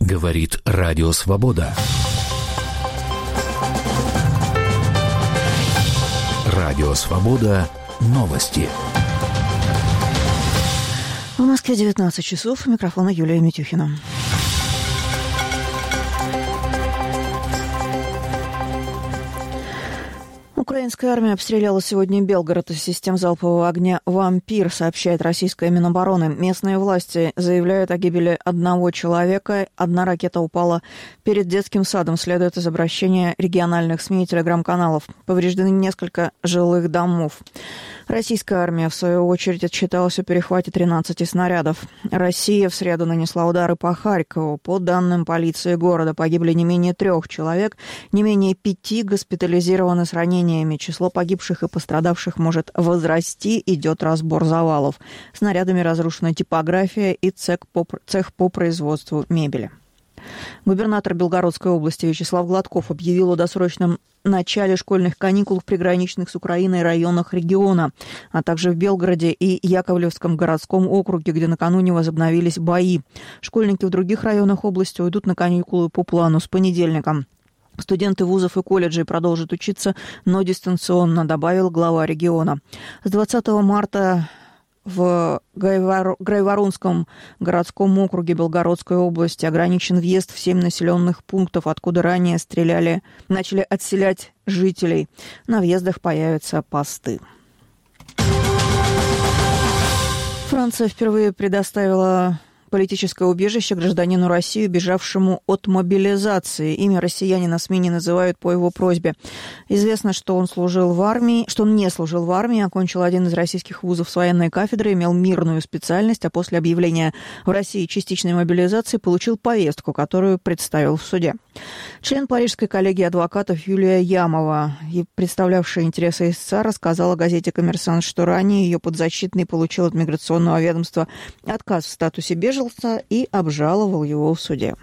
Говорит Радио Свобода. Радио Свобода. Новости. В Москве 19 часов. У микрофона Юлия Митюхина. Украинская армия обстреляла сегодня Белгород из систем залпового огня «Вампир», сообщает российская Минобороны. Местные власти заявляют о гибели одного человека. Одна ракета упала перед детским садом, следует из обращения региональных СМИ и телеграм-каналов. Повреждены несколько жилых домов. Российская армия, в свою очередь, отчиталась о перехвате 13 снарядов. Россия в среду нанесла удары по Харькову. По данным полиции города, погибли не менее 3 человек, не менее 5 госпитализированы с ранениями. Число погибших и пострадавших может возрасти, идет разбор завалов. Снарядами разрушена типография и цех по производству мебели. Губернатор Белгородской области Вячеслав Гладков объявил о досрочном начале школьных каникул в приграничных с Украиной районах региона, а также в Белгороде и Яковлевском городском округе, где накануне возобновились бои. Школьники в других районах области уйдут на каникулы по плану с понедельника. Студенты вузов и колледжей продолжат учиться, но дистанционно, добавил глава региона. С 20 марта в Грайворонском городском округе Белгородской области ограничен въезд в 7 населенных пунктов, откуда ранее начали отселять жителей. На въездах появятся посты. Франция впервые предоставила политическое убежище гражданину России, бежавшему от мобилизации. Имя россиянина СМИ не называют по его просьбе. Известно, что он не служил в армии, окончил один из российских вузов с военной кафедры, имел мирную специальность, а после объявления в России частичной мобилизации получил повестку, которую представил в суде. Член Парижской коллегии адвокатов Юлия Ямова, представлявшая интересы истца, рассказала газете «Коммерсант», что ранее ее подзащитный получил от миграционного ведомства отказ в статусе беженца и обжаловал его в суде.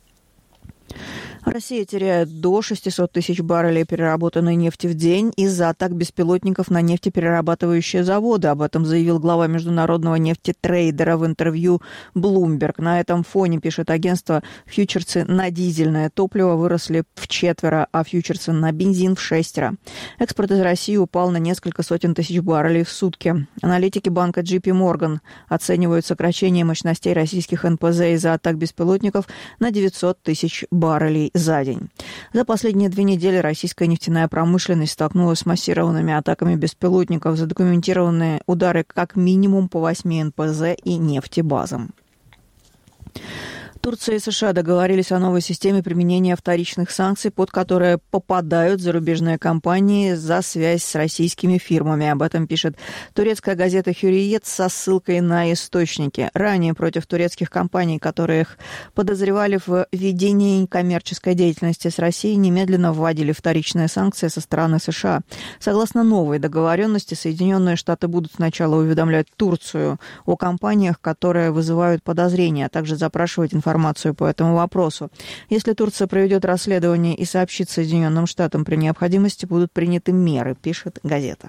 Россия теряет до 600 тысяч баррелей переработанной нефти в день из-за атак беспилотников на нефтеперерабатывающие заводы. Об этом заявил глава международного нефтетрейдера в интервью Bloomberg. На этом фоне, пишет агентство, фьючерсы на дизельное топливо выросли в 4, а фьючерсы на бензин в 6. Экспорт из России упал на несколько сотен тысяч баррелей в сутки. Аналитики банка JP Morgan оценивают сокращение мощностей российских НПЗ из-за атак беспилотников на 900 тысяч баррелей за день. За последние 2 недели российская нефтяная промышленность столкнулась с массированными атаками беспилотников, задокументированные удары как минимум по 8 НПЗ и нефтебазам. Турция и США договорились о новой системе применения вторичных санкций, под которые попадают зарубежные компании за связь с российскими фирмами. Об этом пишет турецкая газета «Хюриет» со ссылкой на источники. Ранее против турецких компаний, которых подозревали в ведении коммерческой деятельности с Россией, немедленно вводили вторичные санкции со стороны США. Согласно новой договоренности, Соединенные Штаты будут сначала уведомлять Турцию о компаниях, которые вызывают подозрения, а также запрашивать информацию по этому вопросу. Если Турция проведет расследование и сообщит Соединенным Штатам при необходимости, будут приняты меры, пишет газета.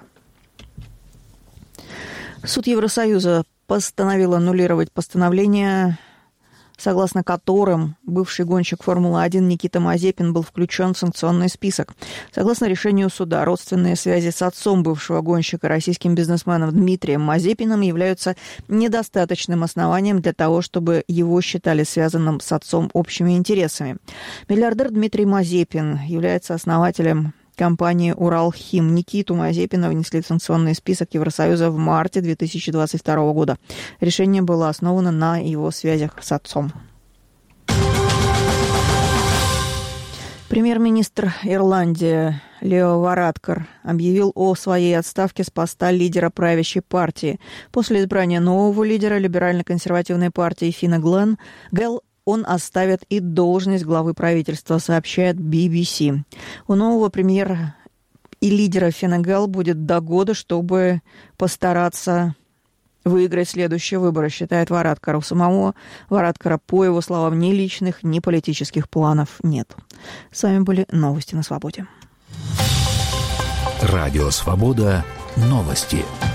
Суд Евросоюза постановил аннулировать постановление, согласно которым бывший гонщик Формулы-1 Никита Мазепин был включен в санкционный список. Согласно решению суда, родственные связи с отцом бывшего гонщика, российским бизнесменом Дмитрием Мазепиным, являются недостаточным основанием для того, чтобы его считали связанным с отцом общими интересами. Миллиардер Дмитрий Мазепин является основателем компании «Уралхим». Никиту Мазепина внесли в санкционный список Евросоюза в марте 2022 года. Решение было основано на его связях с отцом. Премьер-министр Ирландии Лео Варадкар объявил о своей отставке с поста лидера правящей партии. После избрания нового лидера либерально-консервативной партии Фина Гелл он оставит и должность главы правительства, сообщает BBC. У нового премьера и лидера Фина Гелл будет до года, чтобы постараться выиграть следующие выборы, считает Варадкар. У самого Варадкара, по его словам, ни личных, ни политических планов нет. С вами были новости на Свободе. Радио Свобода. Новости.